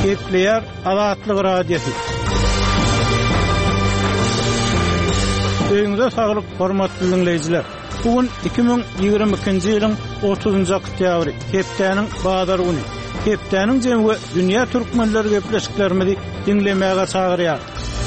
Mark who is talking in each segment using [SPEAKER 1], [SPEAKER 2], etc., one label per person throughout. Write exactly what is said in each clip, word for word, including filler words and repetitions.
[SPEAKER 1] Gepleyer Azatlyk radiosu. Öňüňizde saglyk, hormatly dinleyijiler. Bugün iki bin ýygrimi ikinji ýylyň otuzynjy oktýabry, hepdeniň bazar güni. Hepdeniň jemgy dünýä türkmenleri gepleşiklerimizi dinlemäge çagyrýar.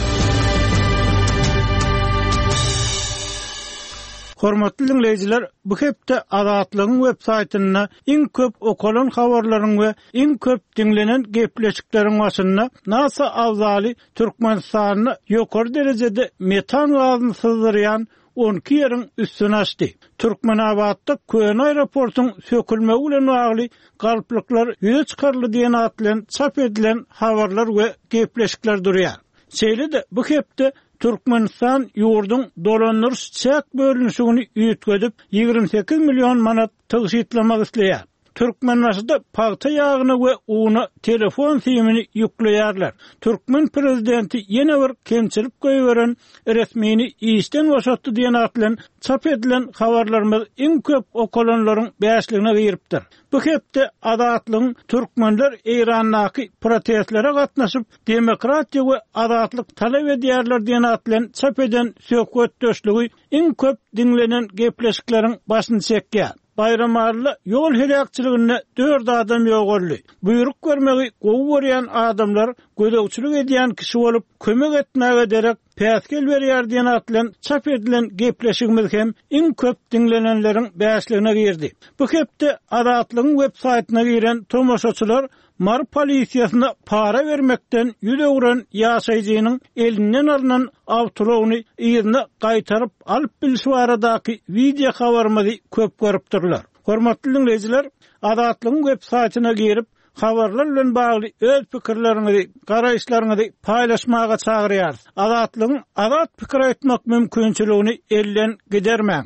[SPEAKER 1] Hormatly dinleyijiler, bu hepde Azatlygyň websaýtyna iň köp okalan habarlaryň we iň köp dinlenen gepleşikleriň başynda NASA awzaly Türkmenistanyny ýokary derejede metan gazyny syzdyrýan on iki ýeriň üstüne açdy. Türkmenabadda Köň aeroportuň sökülmegi bilen bagly galplyklar ýüze çykarly diýen atlan çap edilen habarlar we gepleşikler durýar. Şeýle-de bu hepde Türkmenistan ýurdun dolanýarys çäk bölünşigini ýetgedip ýygrimi sekiz million manat tygyşytlamak isleýär. Türkmenbaşyda paýta ýagyny we uny telefon simini ýükleýärler. Türkmen prezidenti ýene bir kemçilik goýberen resmini işden boşatdy diýen atlan çap edilen habarlarymyz iň köp okalanlaryň beşligine giripdir. Bu hepde Azatlygyň türkmenler Eýrandaky protestlere gatnaşyp demokratiýa we azatlyk talap edýärler diýen atlan çap eden söhbet döşlügi iň köp dinlenen gepleşikleriň başyny çekýär. Bayramarly ýol helakçylygyna dört adam ýogurly. Buyruk görmegi gowy görýän adamlar gödekçilik edýän kişi bolup kömek etmäge derek päskel berýär diýen atlan çap edilen gepleşigimiz hem iň köp dinlenenleriň beşligine girdi. Bu hepde Azatlygyň websaýtyna giren tomoşaçylar Mar polisiýasyna para vermekden ýüze uran ýaşaýjynyň elinden alynan awtologyny ýerine gaýtaryp alyp bilişi baradaky video habarymyzy köp görüpdirler. Hormatly dinleyijiler, Azatlygyň websaýtyna girip habarlar bilen bagly öz pikirleriňizi, garaýşlaryňyzy paýlaşmaga çagyrýar. Azatlygyň azat pikir aýtmak mümkinçiligini elden gidermäň.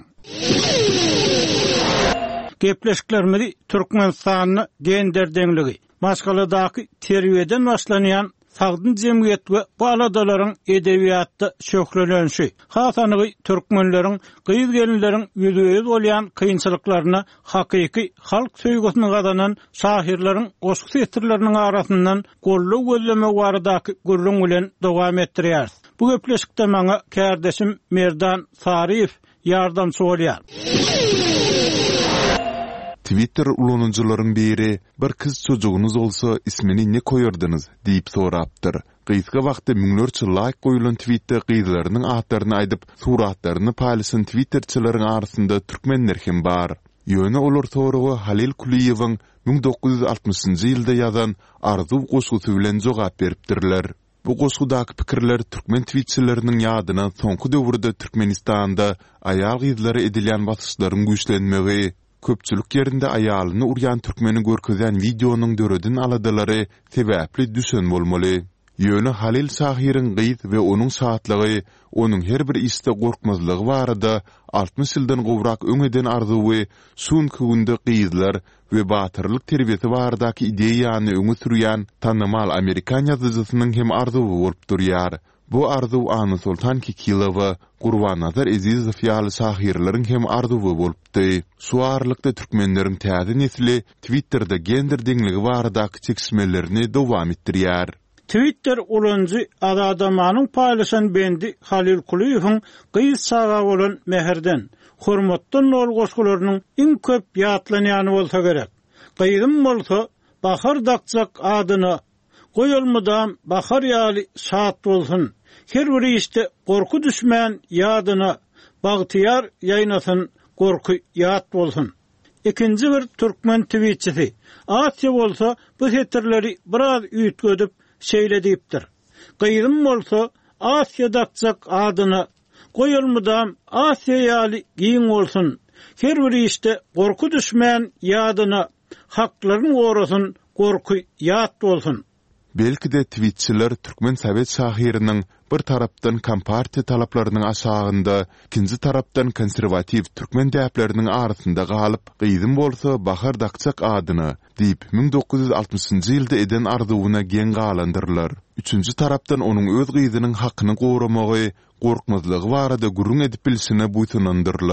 [SPEAKER 1] Gepleşiklerimizi Türkmenistanyny gender dengligi, Maskaladyky terbiýeden başlanýan sagdyn jemgyýet we baladalaryň edebiýatda şöhretlenişi, hasanygy türkmenleriň, gyýyz gelinleriň ýüzüýüz bolýan kynçylyklaryna hakyky halk söýgüsini gazanan şahirleriň goşky setirleriniň arasyndan gollu gözleme baradaky gurrun bilen dowam etdirýär. Bu gepleşikde maňa kärdeşim Merdan Sarif ýardamçy bolýar.
[SPEAKER 2] Twitter ulanıcıların biri, bir kız çocuğunuz olsa ismini ne koyardınız deyip soraptır. Gıyska vaqtda müňlerçe like goýulan tweetde gyzlarynyň atlaryny aýdyp, suratlaryny paýlaşan Twitterçilerin arasynda türkmenler hem bar. Ýöne olar soragy Halil Kuliýewiň bin dokuz yüz altmışynjy ýylda ýazan Arzuw goşgusy bilen jogap beripdirler. Bu goşgudaky pikirler türkmen tweetçileriniň ýadyna soňky döwürde Türkmenistanda aýal gyzlary edilýän basyşlaryň güýçlenmegi, köpçülük ýerinde aýalyny urýan türkmeni görkezän videonyň döredin aladylary sebäpli düşen bolmaly. Ýöne Halil Sahiriň gyz we onuň saatlygy, onuň her bir iste gorkmazlygy barada altmış ýyldan gowrak öňeden arzuwy, şunky günde gyzlar we batyrlyk terbiýeti baradaky ideýany öňe sürýän tanymal Amerikan ýazyjysynyň hem arzuwy bolup durýar. Bu arzuw Ana Sultan Kikilowa, Gurbanazar Ezizow ýaly şahirleriň hem arzuwy bolupdy. Şu aralykda türkmenleriň täze nesli Twitterda gender dengligi baradaky çekişmelerini dowam etdirýär.
[SPEAKER 1] Twitter ulanjy adamanyň paýlaşan bendi Halil Kuliýewiň gyýyz saga bolan meherden, hormatdan ol goşgularynyň iň köp ýatlanýany bolsa gerek. Gyýdym bolsa, Bahar Dakçak adyna goýulmadan bahar ýaly şat bolsun. Her bir işte gorku düşmän ýadyna bagtyar ýaýnasyn gorku ýat bolsun. Ikinji bir türkmen tweetçisi Asya bolsa bu setirleri biraz üýtgedip şeýledipdir. Gyýdym bolsa Asya Dakçak adyna goýulmadan Asya ýaly giň bolsun. Her bir işte gorku düşmän ýadyna haklaryň gorasyn gorku ýat bolsun.
[SPEAKER 2] Belki de tweetçiler Türkmen Sowet şahiriniň bir tarapdan kompartiýa talaplarynyň aşagynda, ikinji tarapdan konservativ türkmen däpleriniň arasynda galyp, gyýdym bolsa Bahar Dakçak adyny diýip bin dokuz yüz altmışynjy ýylda eden arzuwyna gen galandyrlar. Üçünji tarapdan onuň öz gyzynyň hakyny gowramagy, gorkmazlygy barada gurrun edip bilişine buýsunandyrlar.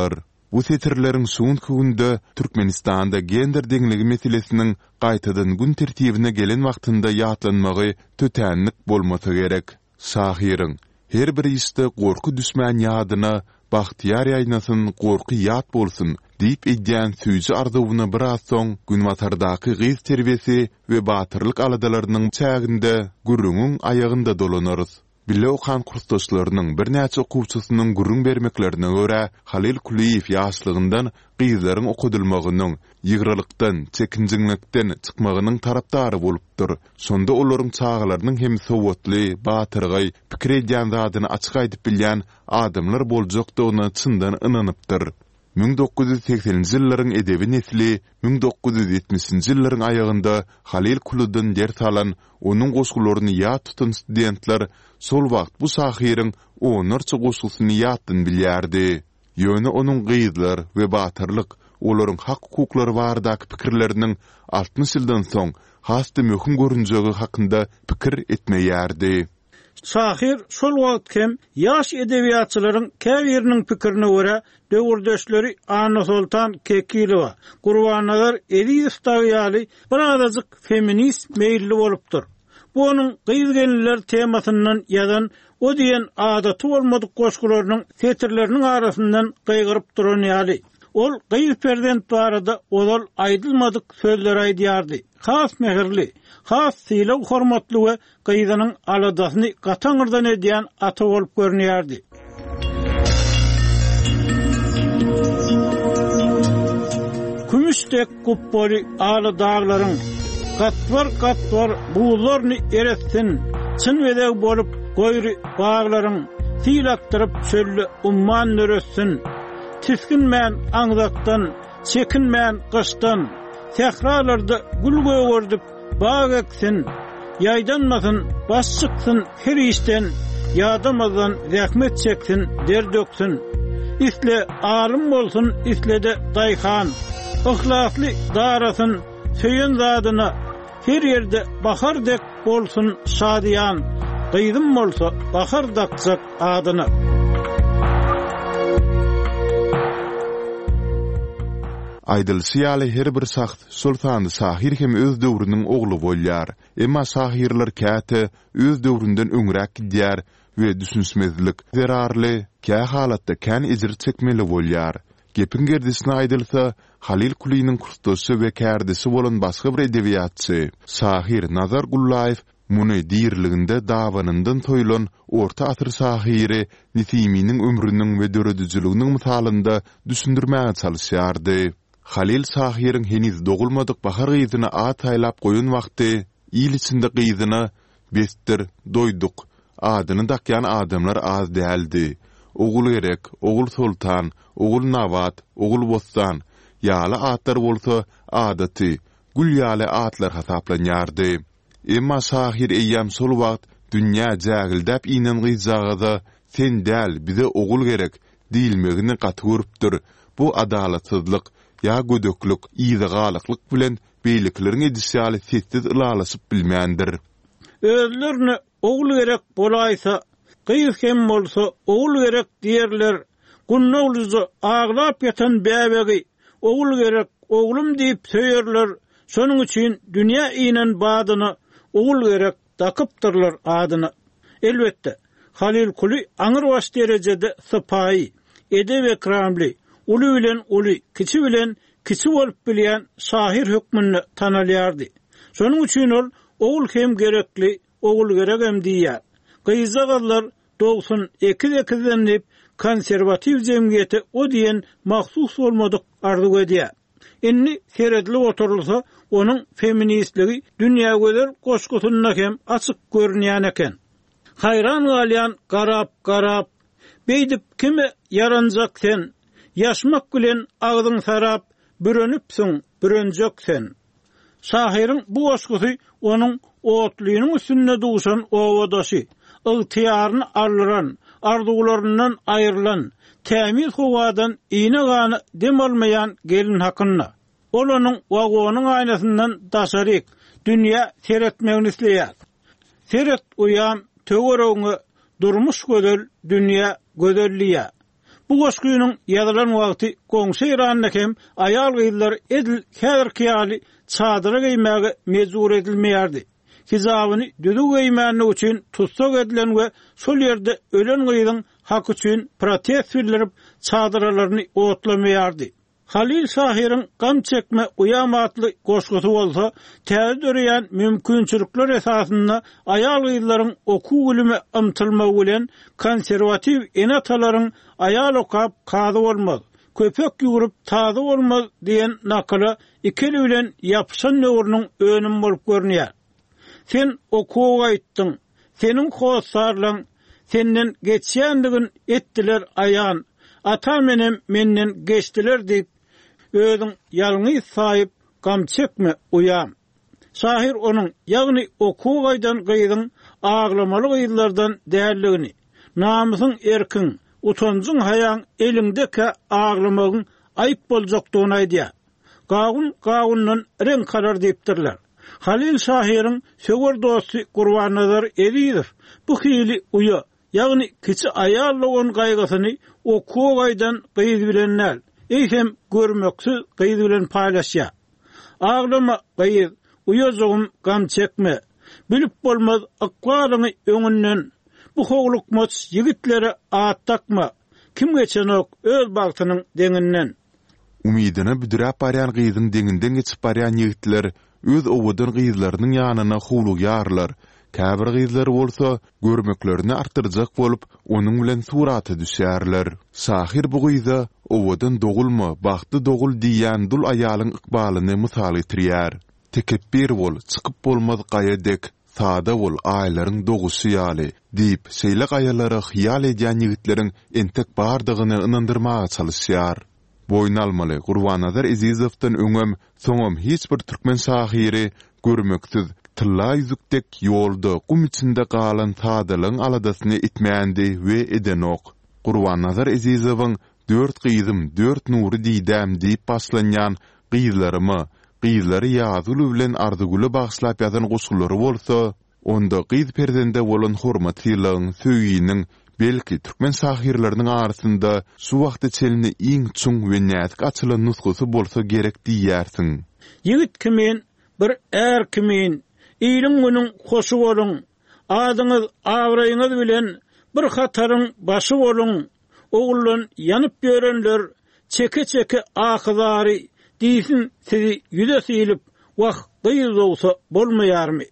[SPEAKER 2] Bu setirlerin suğun kugunda Türkmenistanda gender dengligi meselesinin qaytadan gün tertibine gelen wagtynda ýatlanmagy tötänlik bolmasa gerek. Sahirin her bir iste gorku düşmän ýadyna Bahtiýar ýaýnasyn gorky ýat bolsun diýip edýän süýji arzuwyna biraz soň günwatardaky gyz terbiyesi we batyrlyk aladalarynyň çäginde gürrüňiň aýagynda dolanarys. Bille okan kursdaşlarynyň bir näçe okuwçysynyň gürrüň bermeklerine görä Halil Kuliýew ýaşlygyndan gyzlaryň okudylmagynyň, ýygralykdan, çekinjiňlikden çykmagynyň tarapdary bolupdyr. Sonda olaryň çağlarynyň hem sowatly, batyrgy, pikir edýän zadyny açyk aýdyp bilýän adamlar boljakdygyna çyndan ynanypdyr. bin dokuz yüz sekseninji ýyllaryň edebi nesli bin dokuz yüz ýetmişinji ýyllaryň aýagynda Halil Kulydan ders alan, onuň goşgularyny ýat tutan studentler sol wagt bu sahyryň onurça goşgusyny ýatdan bilýärdi. Ýöne onuň gyzlar we batyrlyk, olaryň hak hukuklary baradaky pikirleriniň altmış ýyldan soň hasty möhüm görünjegi hakynda pikir etmeýärdi.
[SPEAKER 1] Sahir şol wagt hem ýaş edebiýatçylaryň käbiriniň pikirini görä döwürdeşleri Ana Sultan Kekilowa, Gurbanagar Eliýew Taýýaly bir azadyk feminist meýilli bolupdyr. Bu onuň gyzgenler temasyndan ýazan o diýen adaty bolmadyk goşgularynyň setirleriniň arasyndan gygyryp duran ýaly. Ol gyz prezident barada olal aýdylmadyk sözler aýdýardy. Has mehirli, has sylaw hormatly we gyzynyň aladasyny gataňyrdan edýän ata bolup görnýärdi. Kümüşdek kuppoly ala dağlaryň gatwar gatwar buğlaryny eretsin, çyn wedeg bolup goýry baglaryň sylatdyryp çölle umman nöressin. Tiskinmän aňzakdan, çekinmän gyşdan, sehralarda gül göwürdip bag eksin, ýaýdanmasyn, baş çyksyn her işden, ýadamazdan zähmet çeksin, der döksün. Isle alim bolsun, islede daýhan, ihlasly darasyn, söýen zadyna, her ýerde bahardek bolsun şadyan, gyzym bolsa bahar daksak adyna.
[SPEAKER 2] Aýdylsy ýaly her bir saht sultany Sahir hem öz döwrüniň ogly bolýar. Emma Sahirler käte öz döwründen öňrek gidýär we düşünsmezlik zerarly kä halatda kän ejir çekmeli bolýar. Gepin gerdisine aýdylsa, Halil Kuliýnyň kursdaşy we kärdisi bolan başga bir edebiýatçy Sahir Nazar Gullaýew muny diýerliginde dawanyndan toýulan orta atyr Sahiri Nisimiň ömrüniň we döredüjiliginiň misalynda düşündirmäge çalyşýardy. Halil Sahir'in heniz dogulmadyk bahar gyzyna at aýlap goýun wagty, ýyl içinde gyzyna bestir, doýduk, adyny dakýan adamlar az däldi. Ogul gerek, ogul sultan, ogul nawat, ogul bostan, ýaly atlar bolsa adaty, gül ýaly atlar hasaplanýardy. Emma Sahir eýýam sol wagt dünýä jägildäp inen gyzagaza sen däl bize ogul gerek diýilmegini gaty görüpdir. Bu adalatsızlyk ýa gödöklük, ýyzgalyklyk bilen beýliklerin edisýaly sessiz ylalasyp bilmändir.
[SPEAKER 1] Özlerini ogul gerek bolaýsa, gyz hem bolsa ogul gerek diýerler. Gunnawlyzy aglap ýatan bäbegi ogul gerek, oglum diýip söýerler. Şonuň üçin dünýä inen badyny ogul gerek dakypdyrlar adyny. Elbetde Halil Kuly aňyr baş derejede sypaý, edep ekramly, uly bilen uly, kiçi bilen kiçi bolup bilýän şahir hökmüni tanalýardy. Şonuň üçin ol ogul hem gerekli, ogul gerek hem diýär. Gyzagalar doksan iki ekizlenip konservativ jemgyýeti o diýen mahsus bolmadyk arzu edýär. Inni seredli oturulsa, onuň feministligi dünýä gözer goşgusyna hem açyk görnýän eken. Hayran galyan garap garap, beýdip kime yaranjak sen, yaşmak bilen agdyň sarap, bürönüpsiň, bürönjek sen. Şahirin bu goşgusy onuň otlynyň üstünde duşan owadaşy, ygtyýaryny alýan, arzuwlaryndan aýrylan, tämiz howadan iýne gany dem almaýan gelin hakynda. Ol onuň wagonyň aýnasyndan daşaryk dünýä seretmegini isleýär. Seret uyam töwereňi durmuş gözel dünýä gözelliýä. Bu goşguýynyň ýazylan wagty goňşy Irandakem aýal gyzlar edil häzirki ýaly çadyra giymäge mejbur edilmeýärdi. Hizabyny düdü giymäni üçin tutsak edilen we şol ýerde ölen gyzyň hak üçin protest bildirip çadyralarny otlamaýardy. Halil Şahir'in gam çekme uyam atlı goşgusy bolsa, täze döreýän mümkinçilikler esasynda aýal gyzlaryň oku gülüme ymtylmagy bilen konserwativ enatalaryň aýal okap kazy bolmaz, köpek ýugurup tazy bolmaz diýen nakala ikili bilen ýapşan nöwrüniň önüm bolup görnýär. Sen okuwa aýtdyň, seniň hosarlaň senden geçýändigin etdiler aýan, ata menem menden geçdiler diýip özüň ýalňy saýyp gam çekme uyam. Şahir onuň ýagny okuwaydan gyzyň aglamaly gyzlardan dälligini, namysyň erkin, utanjyň haýaň elingdeki aglamagyň aýyp boljakdygyny aýdýar. Gagun gagundan renk karar diýipdirler. Halil Şahir'in söwer dosty Gurbanazar Ediýew bu hili uya, ýagny kiçi aýallagan gaýgysyny okuwaydan gyz bilenler eýsem görmeksiz gyz bilen paýlaşýar. Aglama gyz, uyazygym gam çekme, bilip bolmaz akwalyny öňünden, bu hoglukmaz ýigitlere at takma, kim geçenok öz bagtynyň deňinden.
[SPEAKER 2] Umidine büdüräp barýan gyzyň deňinden geçip barýan ýigitler öz owadan gyzlarynyň ýanyna howluk ýarlar. Käbir gyzlar bolsa görmeklerini artyrjak bolup onuň bilen suraty düşärler. Şahir bu gyza owadan dogulma, bagty dogul diýen dul aýalyň ykbalyny mysal etirýär. Tekebbir bol, çykyp bolmaz gaýadek, sada bol aýlaryň dogusy ýaly diýip şeýle gaýalary hyýal edýän ýigitleriň entek bardygyny ynandyrmaga çalyşýar. Boyun almaly Gurbanazar Ediýewden öňem soňam hiç bir türkmen şahiri görmeksiz tylla ýüzükdek ýolda gum içinde galan sadalyň aladasyny itmeýändi we edenok. Gurbanazar Ediýewiň dört gyzym, dört nury diýdäm diýip başlanýan gyzlarymy, gyzlary ýazyly bilen arzuguly bagşlap ýazan goşgulary bolsa, onda gyz perzende bolan hormatylyň, söýginiň belki türkmen şahirleriniň arasynda şu wagtda çelini iň çuň we näzik açylan nusgasy bolsa gerek diýärsiň.
[SPEAKER 1] Ýigit kimin bir er kimin ýylyň günüň hoşu boluň, adyňyz awraýyňyz bilen bir hataryň başy boluň, oğullan ýanyp ýörenler çeke-çeke akyzary diýsin sizi ýüze silip wagt gyz bolsa bolmaýarmy?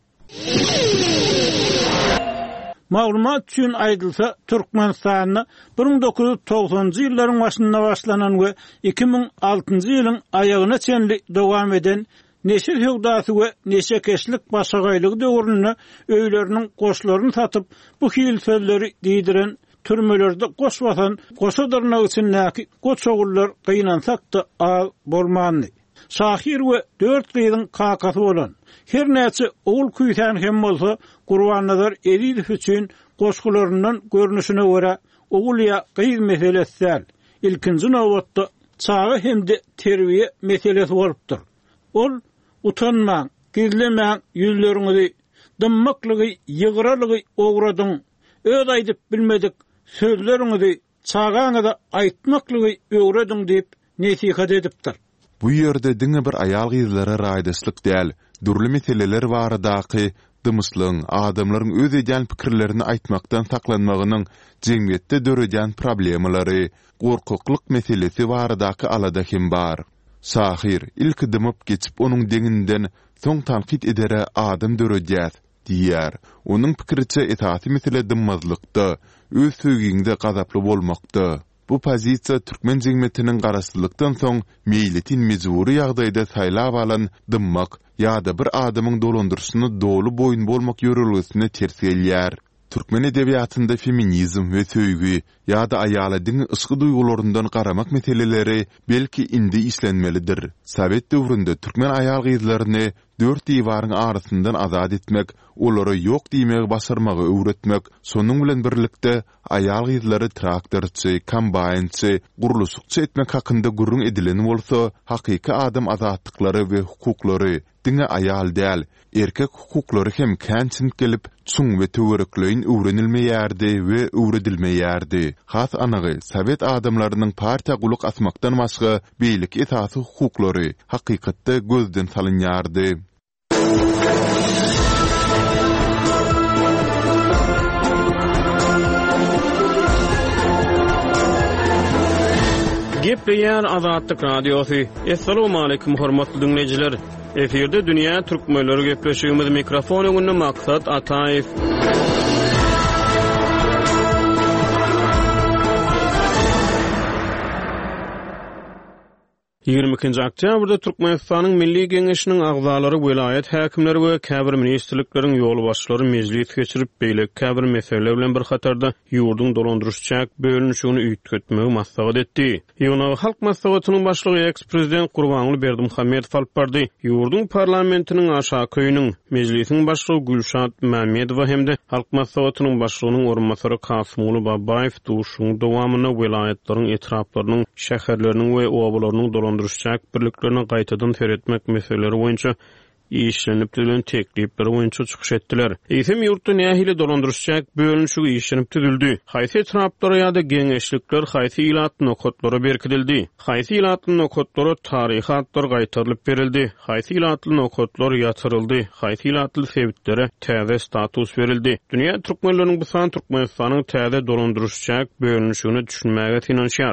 [SPEAKER 1] Maglumat üçin aýdylsa, Türkmenistanyň bir ming dokuz ýüz togsanjy ýyllaryň başynda başlanan we iki ming altynjy ýylyň aýagyna çenli dowam eden neşe höwdasy we neşe keşlik başagaýlygy döwründe öýleriniň goşlaryny satyp bu hil sözleri diýdiren türmelerde goş basan goşadyrnak üçin näki goç ogullar gynansak da az bolmandy. Şahir we dört gyzyň kakasy bolan her näçe ogul küýsen hem bolsa Gurbanazar Ediýew üçin goşgularyndan görnüşine görä ogul ýa gyz meselesi ilkinji nowatda çağı hemde terbiýe meselesi bolupdyr. Ol utanmaň, gizlemäň ýüzleriňizi, dymmaklygy, ýygralygy ogradyň, öz aýdyp bilmedik sözleriňizi çağaňyza aýtmaklygy öwrediň diýip nesihat edipdir.
[SPEAKER 2] Bu ýerde diňe bir aýal gyzlara raýdaşlyk däl, durly meseleler baradaky dymyşlyň, adamlaryň öz edýän pikirlerini aýtmakdan saklanmagynyň jemgyýetde döredýän problemalary, gorkuklyk meselesi baradaky alada hem bar. Şahir ilk dymyp geçip onuň deňinden soň tanqid edere adam döredýär diýär. Onuň pikiriçe etati mesele dymmazlykda, öz söýginde gazaply bolmakda. Bu pozisiýa türkmen jemgyýetiniň garaşdyrlykdan soň meýletin mejburi ýagdaýda saýlap alan dymmak ýa-da bir adamyň dolandyrşyny dolu boyun bolmak ýörelgesine ters gelýär. Türkmen edebiýatynda feminizm we söýgü ýa-da aýaladyň ysgy duýgularyndan garamak meseleleri belki indi işlenmelidir. Sowet döwründe türkmen aýal gyzlaryny dört diýwaryň arasyndan azad etmek, olary ýok diýmegi basarmagy öwretmek, sonuň bilen birlikde aýal gyzlary traktorçy, kombaýnçy, guruluşçy etmek hakynda gurrun edilen bolsa, hakyky adam azatlyklary we hukuklary diňe ayal däl, erkek hukuklary hem känçin gelip çuň we töwerekleýin öwrenilmeýärdi we öwredilmeýärdi. Has anagy Sowet adamlarynyň partiýa guluk asmakdan başga beýlik esasy hukuklary hakykatda gözden salynýardy.
[SPEAKER 3] Gepleýär Azatlyk Radiosu. Assalamu alaykum hormatly dinleýijiler. Eferde dünýä türkmenleri gepleşigimiz mikrofon öňünde maksat Ataýew. ýygrimi ikinji oktýabrda Türkmenistanyň Milli Geňeşiniň agzalary, vilayet häkimleri we käbir ministrlikleriň ýol başçylary mejlis geçirip beýlek käbir meseleler bilen bir hatarda ýurdun dolandyrşjak bölünüşini üýtgetmegi maslahat etdi. Ýöne halk maslahatynyň başlygy eks-prezident Gurbanguly Berdimuhammedow alyp bardy. Ýurdun parlamentiniň aşağı köýüniň mejlisiň başlygy Gülşat Mämedowa hemde halk maslahatynyň başlygynyň orunmasary Kasymly Babaýew duşuň dowamyna vilayetleriň etraplarynyň, şäherleriniň we obalarynyň dolandyrşjak birliklerini gaýtadan teretmek meseleleri boýunça işlenip düzülen teklipleri boýunça çykyş etdiler. Eýsem ýurtda nähili dolandyrşjak bölünüşi işlenip düzüldi. Haýsy etraplara ýa-da geňeşlikler haýsy ilatyň nokatlary berkidildi. Haýsy ilatyň nokatlary taryhatlar gaýtarylyp berildi. Haýsy ilatyň nokatlar ýatyryldy. Haýsy ilatyň sebitlere täze status berildi. Dünýä türkmenläriniň bu san Türkmenistanyň täze dolandyrşjak bölünüşini düşünmäge finansiýar.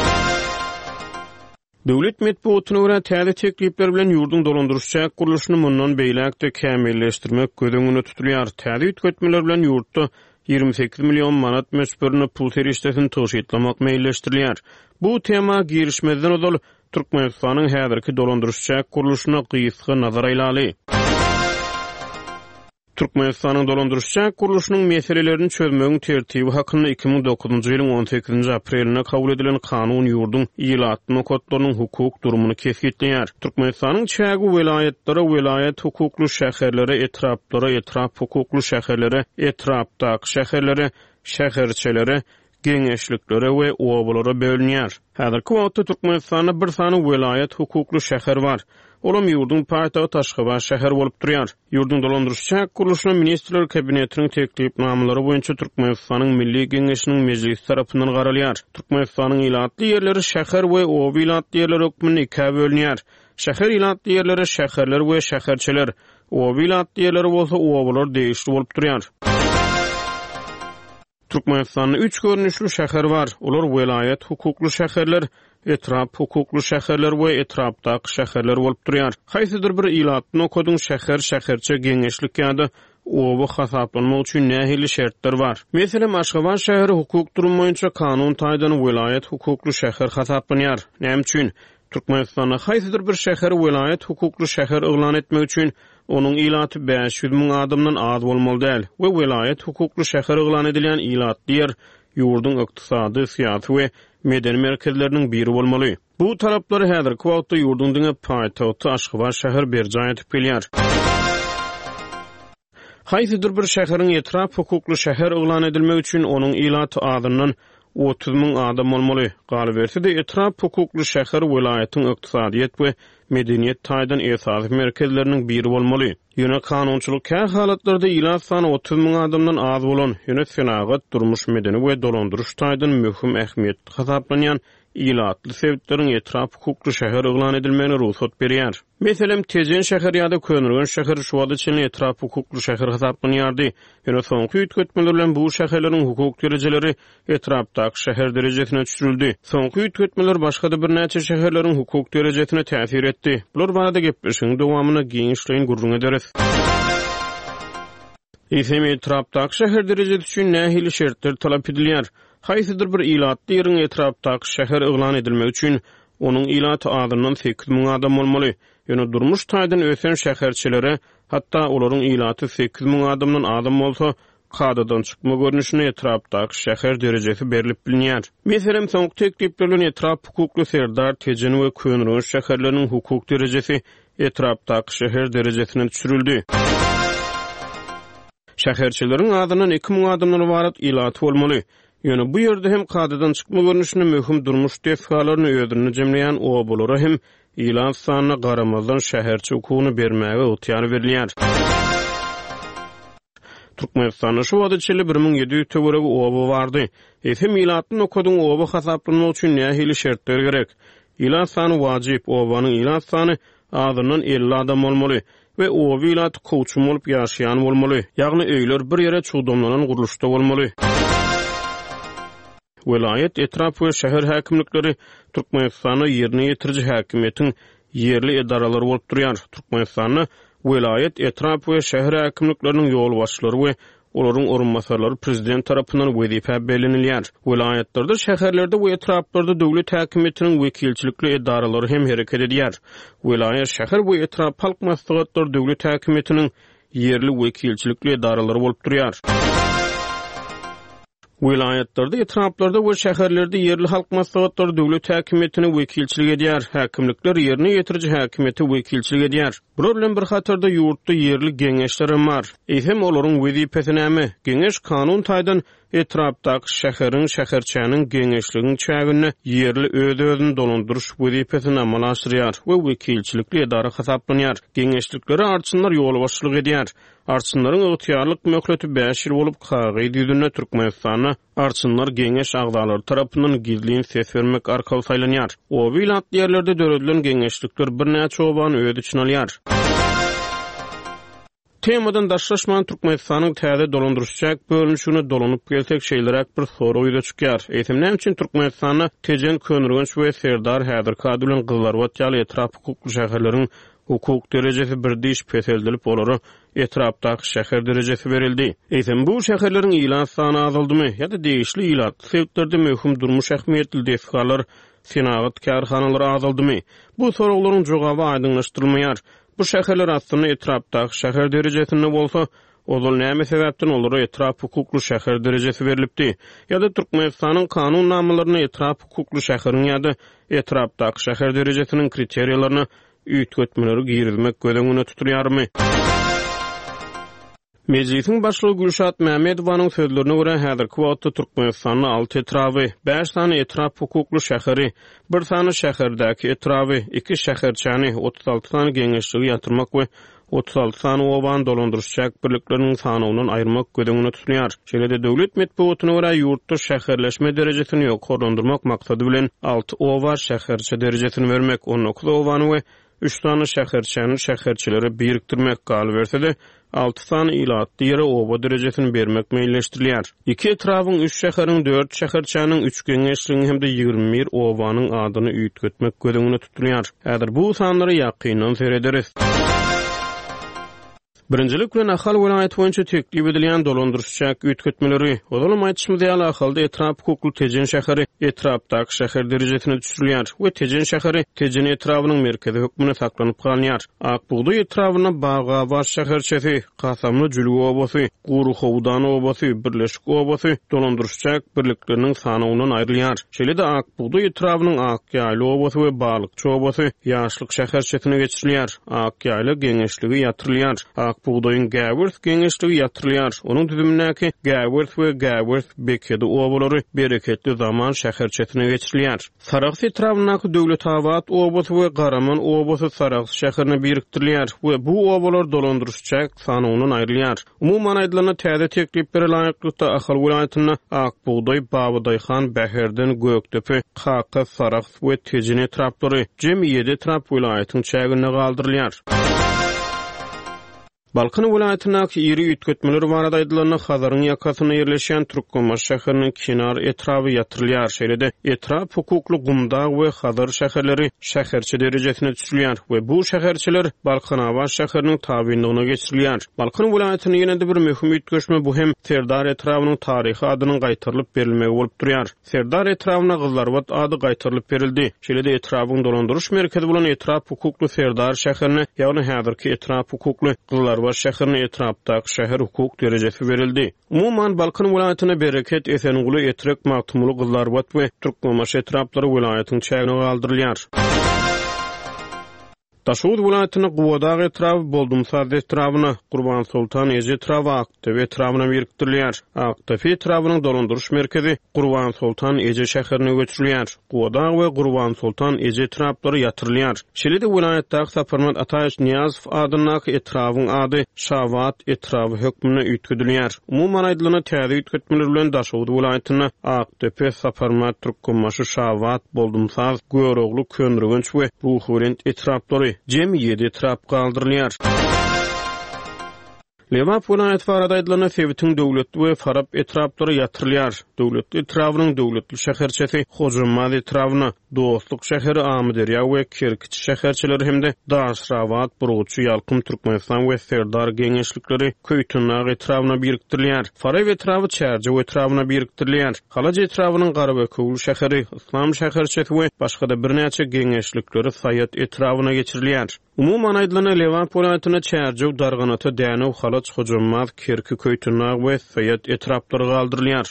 [SPEAKER 3] Döwlet medeniýetine görä täze teklipler bilen ýurdun dolandyrşjak guruluşyny mundan beýlekde kämilleşdirmek gödüňüne tutulýar. Täze üýtgetmeler bilen ýurtda ýygrimi sekiz million manat mösberine pul terişdesini toşytlamak meýilleşdirilýär. Bu tema girişmeden odal Türkmenistanyň häzirki dolandyrşjak guruluşyna gysga nazar aýlaly. Türkmenistanyň dolandyrşjak guruluşynyň meselelerini çözmegiň tertibi hakynda iki ming dokuzunjy ýylyň on sekizinji aprelinde kabul edilen kanun ýurdun ilatyň nokatlarynyň hukuk durumyny kesgitleýär. Türkmenistanyň çägi vilayetlere, vilayet hukukly şäherlere, etraplary, etrap hukukly şäherlere, etrapdaky şäherlere, şäherçelere, geňeşliklere we obalara bölünýär. Häzirki wagtda Türkmenistanda bir sany vilayet hukukly şäher bar. Olam ýurdun paýtagy Taşgabat şäher bolup durýar. Ýurdun dolandyrşjak guruluşynyň ministrler kabinetiniň teklipnamalary boýunça Türkmenistanyň Milli Geňeşiniň mejlisi tarapyndan garalýar. Türkmenistanyň ilatly ýerleri şäher we oba ilatly ýerler hökmüne iki bölünýär. Şäher ilatly ýerleri şäherler we şäherçeler, oba ilatly ýerleri bolsa obalar deýişli bolup durýar. Türkmenistanyň üç görnüşli şäher bar. Olar vilayet hukukly şäherler, etrap hukukly şäherler we etrapdaky şäherler bolup durýar. Haýsydyr bir ilatyny okadyň şäher, şäherçe geňeşlik ýa-da oba hasaplanmak üçin nähili şertler bar. Meselem Aşgabat şäheri hukuk durumy boýunça kanun taýdan vilayet hukukly şäher hasaplanýar. Näme üçin? Türkmenistanda haýsydyr bir şäher vilayet hukukly şäher eglan etmek üçin onun ilaty beş yüz ming adamdan az bolmaly däl we vilayet hukukly şäher eglan edilen ilatly ýer ýurdun ykdysady, syýasy we medeni merkezleriniň biri bolmaly. Bu talaplary häzirki wagtda ýurdun diňe paýtagty Aşgabat şäher berjan etip gelýär. Haýsydyr bir şäheriň etrap hukukly şäher eglan edilmek üçin onun ilaty adyndan otuz ming adam bolmaly. Galy berse de etrap hukukly şäher vilayetyň ykdysadyýet we medeniýet taýdan esasy merkezleriniň biri bolmaly. Ýöne kanunçylyk kä halatlarda ilat sany otuz ming adamdan az bolan, ýöne senagat, durmuş medeni we dolandyrış taýdan möhüm ähmiýet hasaplanýan ilatly sebitleriň etrap hukukly şäher eglan edilmegine ruhsat berýär. Meselem Tejen şäher ýa-da Könürgen şäher şu wagt içinde etrap hukukly şäher hasaplanýardy. Ýöne soňky üýtgetmeler bilen bu şäherleriň hukuk derejeleri etrapdaky şäher derejesine düşürildi. Soňky üýtgetmeler başga da bir näçe şäherleriň hukuk derejesine täsir etdi. Bular barada gepleşiň dowamyna giňişliň gurrun ederiz. Eýsem etrapdaky şäher derejesi üçin nähili şertler talap edilýär. Haýsydyr bir ilatly ýeriň etrapdaky şäher eglan edilmek üçin onun ilaty adyndan sekiz ming adam bolmaly. Ýöne durmuş taýdan ösen şäherçelere, hatda olaryň ilaty sekiz ming adamdan adam bolsa, kadadan çykma görnüşine etrapdaky şäher derejesi berilip bilinýär. Meselem soňky tekliplerden etrap hukukly Serdar, Tejen we Könürgen şäherleriniň hukuk derejesi etrapdaky şäher derejesine düşürildi. Şäherçeleriň adyndan iki ming adamdan ibaret ilaty bolmaly. Ýöne bu ýerde hem kadadan çykma görnüşine möhüm durmuş defalaryny öýdürni jemleýän obalara hem ilan sanına garamazdan şäherçi hukukunu bermäge ıhtiyar berilýär. Türkmenistanda şu wagt içinde bir min yedi ýüz töweregi oba bardy. Efe milatyn okudyň oba hasaplanyny üçin nähili şertler gerek? Ilan sany wajyp, obanyň ilan sany azyndan elli adam bolmaly we o wilat koçum bolup ýaşaýan bolmaly. Ýagny öýler bir ýere çuğdamlanan guruluşda bolmaly. Welayet etraf we şäher häkimlikleri Türkmenistany ýerine ýetiriji häkimetiň yerli edaralary bolup durýar. Türkmenistany welayet etraf we şäher häkimlikleriniň ýol başçylary we olaryň orunmasarlary prezident tarapyndan wezife belenilýär. Welaýetlerde, şäherlerde we etraflarda döwlet häkimetiniň wekilçilikli edaralary hem hereket edýär. Welaýet, şäher we etraf halk maslahatlary döwlet häkimetiniň yerli wekilçilikli edaralary bolup durýar. Welaýetlerde, etraflarda we şäherlerde yerli halk maslahatlary döwlet häkimetiniň wekilçilik edýär. Häkimlikler ýerine ýetiriji häkimeti wekilçilik edýär. Bular bilen bir hatarda ýurtda yerli geňeşler bar. Eýsem olaryň wezipesi näme? Geňeş kanun taýdan etrafdaky şäheriň şäherçäniň geňeşliginiň çägini yerli öz-özüni dolandyryş wezipesini amala aşyrýar we wekilçilikli edara hasaplanýar. Geňeşlikleri arçynlar ýol başçylyk edýär. Arçynlaryň ygtyýarlyk möhleti beş ýyl bolup kagaý düýdüne Türkmenistana arçynlar geňeş agdalary tarapyndan gizlin ses bermek arkaly saýlanýar. O wilat ýerlerde döredilen geňeşlikler birnäçe obany öz içine alýar. Temadan daşlaşman Türkmenistanyň täze dolandyrysjak bölünüşine dolanyp gelsek şeýlerek bir soru ýüze çykýar. Eýsem näme üçin Türkmenistana tejen könürgenç we serdar häzirki ady bilen gyzlar watjaly etraf hukukly şäherleriň hukuk derejesi bir diş peseldilip olary etrafdaky şäher derejesi berildi. Eýsem bu şäherleriň ilan sany azaldymy ýa-da değişli ilan sebäplerde möhüm durmuş ähmiýetli desgalar senagat karhanalary azaldymy? Bu soraklaryň jogaby aýdynlaşdyrylmaýar. Bu şäherler aslında etrafdaky şäher derejesinde bolsa, ol näme sebäpden olara etraf hukukly şäher derejesi berilipdi? Ýa-da Türkmenistanyň kanun namalaryna etraf hukukly şäheriň ýa-da etrafdaky şäher derejesiniň kriteriýalaryny üýtgetmeleri girilmek gödüňüne tutulýarmy? Meclisiň başlygy Gülşat Mämmedowanyň sözlerine görä häzirki wagtda Türkmenistanyň alty etrafy, beş sany etraf hukukly şäheri, bir sany şäherdäki etrafy, iki şäherçäni, otuz alty sany geňeşligi ýatyrmak we otuz alty sany oban dolandyrysjak birlikleriniň sanynyň aýyrmak gödüňüne tutulýar. Şeýle-de döwlet medeniýetyne görä ýurtda şäherleşme derejesini ýokarlandyrmak maksady bilen alty oba şäherçe derejesini bermek, on dokuz obany we üç sany şäherçäni şäherçilere birikdirmek galy berse-de alty sany ilatly ýere oba derejesini bermek meýilleşdirilýär. iki etrafyň üç şäheriň, dört şäherçäniň, üç geňeşligiň hemde ýygrimi bir obanyň adyny üýtgetmek gödüňüne tutulýar. Häzir bu sanlary ýakynan serederiz. Birinjilik bilen ahal welaýet boýunça teklip edilýän dolandyrysjak üýtgetmeleri, odaly maýtışmyzy ýaly ahalda etraf hukukly tejen şäheri etrafdaky şäher derejesine düşürilýär we tejen şäheri tejen etrafynyň merkezi hökmüne saklanyp kalýar. Akbuğday etrawyna Baga baş şäherçesi, Kasamly Jülgi obasy, Guru Howdan obasy, Birleşik obasy dolandyrysjak birlikleriniň sanynyň aýrylýar. Şeýle-de Akbuğday etrawynyň Akýaly obasy we Balykçy obasy ýaşlyk şäherçesine geçirilýär. Akýaly geňeşligi ýatyrylýar. Akbuğdaýyň Gäwirth geňeşligi ýatyrylýar. Onuň düzümindäki Gäwirth we Gäwirth bekedi obalary bereketli zaman şäherçesine geçirilýär. Sarax etrawynaky döwlet awat obasy we Garaman obasy Sarax şäherine birikdirilýär we bu obalar dolandyrysjak sanynyň aýrylýar. Umumyň aýdylan täze teklip berilenlikde ahal welaýatyna Akbuğday, Babadyxan, Bäherden, Göktepe, Kaka, Sarax we tejen etraflary jem'i ýedi etraf welaýatyň çägine galdyrylýar. Balkan welaýatynaky ýeri üýtgetmeleri barada aýdylan Hazaryň ýakasyna ýerleşen Türkmenistan şäheriniň kenar etrafy ýatyrylýar. Şeýle-de etraf hukukly Gumdag we Hazar şäherleri şäherçe derejesine düşürilýär we bu şäherçiler Balkan awa şäheriniň tabiinligine geçirilýär. Balkan welaýatynyň ýene-de bir möhüm üýtgeşme bu hem Serdar etrawynyň taryhy adynyň gaýtarylyp berilmegi bolup durýar. Serdar etrawyna Gyzlarwat ady gaýtarylyp berildi. Şeýle-de etrawyň dolandyryş merkezi bolan etraf hukukly Serdar şäherine, ýagny häzirki etraf hukukly Gyzlar Baş şäherine etrafdaky şäher hukuk derejesi berildi. Umumyň Balkan welaýatyna bereket Esenguly, Etrek, Maktumly, Gyzlarwat we Türkmenmaş etraflary welaýatyň çägine galdyrylýar. Daşowut vilayatyny Guwadag etrafy Boldumsaz etrawyna Gurban Sultan Ezi etrawy Aktepe etrawyna birikdirilýär. Aktepe etrawynyň dolandyryş merkezi Gurban Sultan Ezi şäherine götürilýär. Guwadag we Gurban Sultan Ezi etrapları ýatyrylýar. Şeýle-de vilayatdaky Saparmat Ataýeş Niýazow adynyň etrawyň ady Şawat etrawy hökmüne üýtgedilýär. Umumyň aýdylyna täze üýtgetmeler bilen Daşowut vilayatyna Aktepe, Saparmat, Türkmenmaşy, Şawat, Boldumsaz, Göweroglu, Könrügenç we Ruhurent etraplary jemi ýedi etrap galdyrylýar. Lewap vilayat faradaydylaryna Sewitin döwletli we Farab etraplary ýatyrylýar. Döwletli etrawynyň döwletli şäherçesi Hojamaz etrawyna, Dostluk şäheri Amyderýa we Kerkiç şäherçileri hemde Daşrawat, Buruçy, Ýalkym, Türkmenistan we Serdar geňeşlikleri Köýtünag etrawyna birikdirilýär. Farab etrawy Çärje etrawyna birikdirilýär. Halaç etrawynyň Garabekowul şäheri, Islam şäherçesi we başga-da birnäçe geňeşlikleri Saýat etrawyna geçirilýär. Umumyň aýdylyna Lewap vilayatyna Çärje, Darganaty, Dänow, Halaç, Hojamaz, Kerki, Köýtünag we Saýat etraplary galdyrylýar.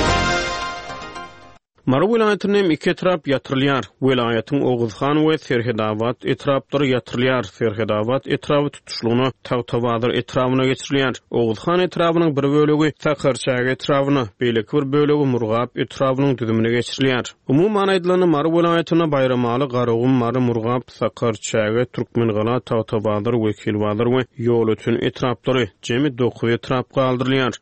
[SPEAKER 3] Mara vilayatynyň iki etrap ýatyrylýar. Vilayatyň Oguzhan we Serhedawat etraplary ýatyrylýar. Serhedawat etrawy tutuşlugyny Tawtawadyr etrawyna geçirilýär. Oguzhan etrawynyň bir bölegi Sakarçag etrawyna, beýleki bir bölegi Murgap etrawynyň düzümine geçirilýär. Umumyň aýdylyny Mara vilayatyna Bayramaly, Garagum, Mara, Murgap, Sakarçag, Türkmengala, Tawtawadyr, Wekilwadyr we Ýolutyn etraplary jemi dokuz etrap galdyrylýar.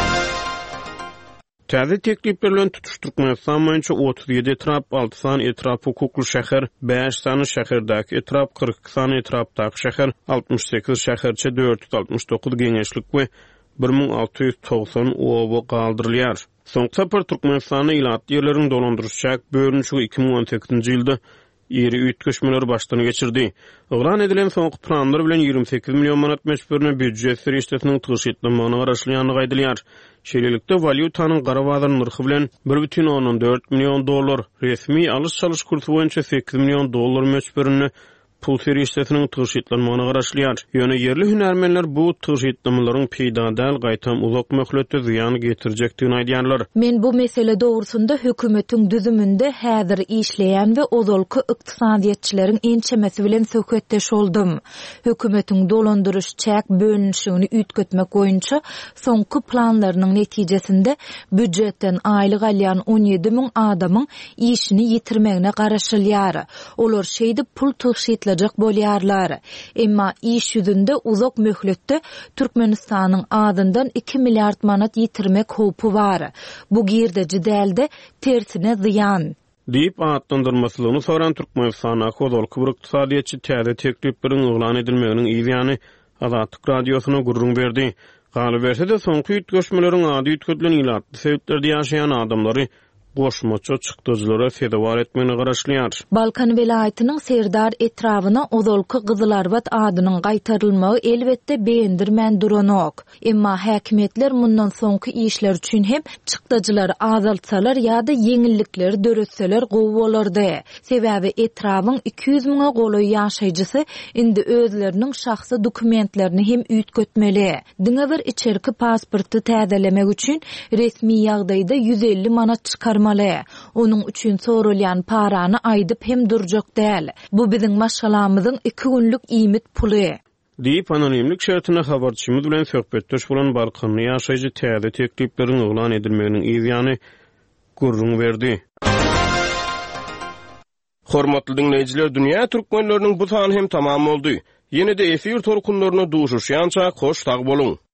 [SPEAKER 3] Täze teklip berilen tutuşturkmansam boýunça otuz ýedi etrap, alty san etrap hukukly şäher, beş sany şäherdäki etrap, kırk iki san etrapdaky şäher, altmış sekiz şäherçe dört yüz altmış dokuz geňeşlik we bir ming alty ýüz togsan owa galdyrylýar. Soňky sapar Türkmenistanyň ilat ýerlerini dolandyrýak bölünşi iki ming on sekizinji ýylda ýeri üýtgeşmeler başlany geçirdi. Oglan edilen soňky planlar bilen ýigirmi sekiz million manat meşgurlygyny büdjet seriştetiniň tygyşytlygyny garaşlýanyny gaýdylýar. Şeýlelikde valyutanyň gara bazar narhy bilen bir бүтүн ондон dört million dollar, resmi alış-salyş kursy boýunça sekiz million dollar meşgurlygyny pul seriştetiniň tygyşytlygyny garaşlýar. Ýöne yerli hünärmenler bu tygyşytlymalaryň peýda däl gaýtam uzak möhletde ziýan getirjekdigini aýdýarlar.
[SPEAKER 4] Men bu mesele dogrusunda hökümetiň düzümünde häzir işleýän we ozalky ykdysadyýetçileriň ençemesi bilen söhbetdeş oldum. Hökümetiň dolandyryş çäk bölünşigini üýtgetmek boýunça soňky planlarynyň netijesinde büdjetden aýlyk alýan on ýedi ming adamyň işini ýitirmegine garaşylýar. Olar şeýdi pul tygyşytly bolýarlar. Emma iş ýüzünde uzak möhletde Türkmenistanyň adyndan iki milliard manat ýitirmek howpy bar. Bu gierde jidälde tersine ziýan.
[SPEAKER 3] Diýip atlandyrmasylygyny soran Türkmenistana hozalky bir ykdysadyýetçi täze tekliplerin oglan edilmeginiň ýygyny Azatlyk radiosyna gurrun berdi. Galy berse de soňky üýtgeşmeleriň ady üýtgedilen ilatly sebäplerde ýaşaýan adamlary goşmaça çykdyjlara sedawar etmeni garaşlýar.
[SPEAKER 4] Balkan vilayatynyň Serdar etrawyna ozalky Gyzylarbat adynyň gaýtarylmagy elbetde beýendirmän duranok. Emma häkimetler mundan soňky işler üçin hem çykdyjylar azaltsalar ýa-da ýeňillikler döretseler gowy bolardy. Sebäbi etrawyň iki yüz miňe goly ýaşaýjysy indi özleriniň şahsy dokumentlerini hem üýtgetmeli. Diňe bir içerki pasporty täzelemek üçin resmi ýagdaýda yüz elli manat çykarmaly. Onun üçin sorulýan parany aýdyp hem durjak däl. Bu biziň maşgalamyzyň iki günlük iýmit puly.
[SPEAKER 3] Diýip anonimlik şertine habarçymyz bilen söhbetdeş bolan Balkanly ýaşaýjy täze teklipleriň oglan edilmeginiň ýygyny gurrun berdi. Hormatly dinleýijiler, dünýä türkmenläriniň bu sany hem tamam boldy. Ýene-de efir torkunlaryna duşuşýança hoş tag boluň.